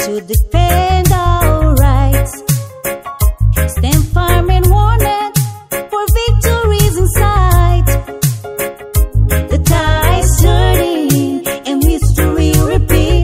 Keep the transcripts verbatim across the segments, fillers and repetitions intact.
to defend our rights. Stand firm and wanted for victories in sight. The tide's turning and history repeat.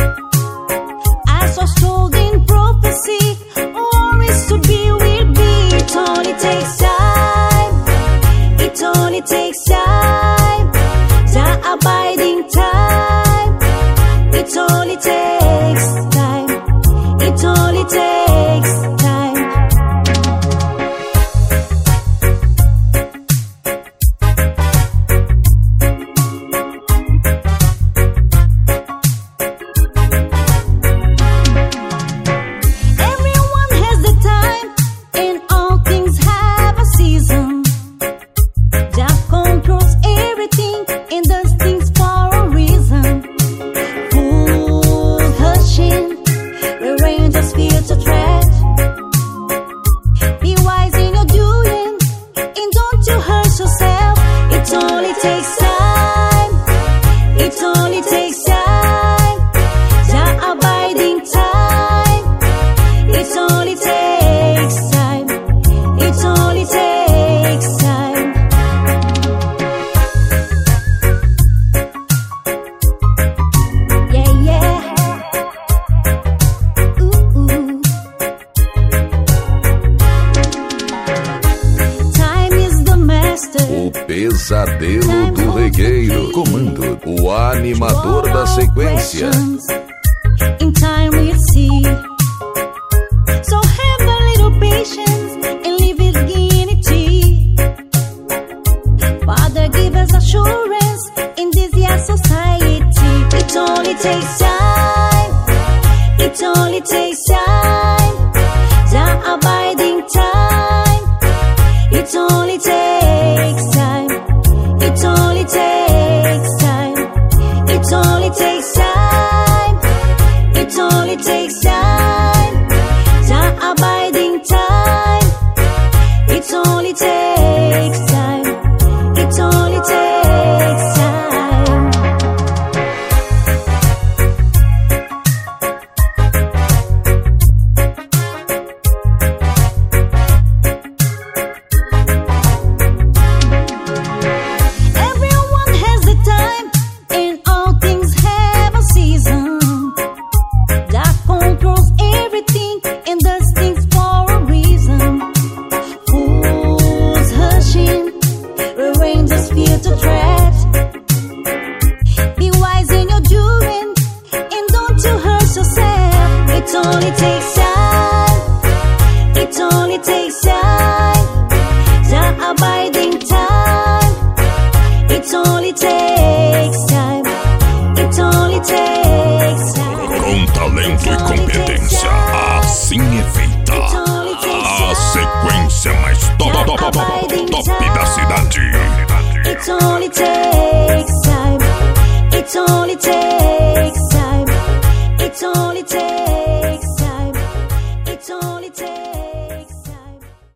As was told in prophecy, war is to be will be. It only takes time. It only takes time. The abiding time. It only takes time. It only takes time. Everyone has the time, and all things have a season. Jah controls everything and does things for a reason. Fools hushing, the just feel to tread. Be wise in your doing, and don't you hurt yourself. It only takes time. It only takes time. Jah abiding time. It only takes time. It only takes time. Yeah, yeah. Ooh, ooh. Time is the master. O pesadelo do regueiro. Comando, o animador da sequência. In time we'll see. So have a little patience and live with dignity. Father, give us assurance in this year society. It only takes time. It only takes time. The abiding time. It only takes time. It only takes time. It only takes time. It only takes time. The abiding time. It only takes time. It only takes time. Everyone has the time, and all things have a season. That controls everything and does things for a reason. Fools hushing, the just feel to tread. Be wise in your doing, and don't you hurt yourself. It only takes time. It only takes time. The abiding time. It only takes time. It only takes time. Com talento e competência, assim é feita a sequência mais top, top, top, top, top da cidade. It only takes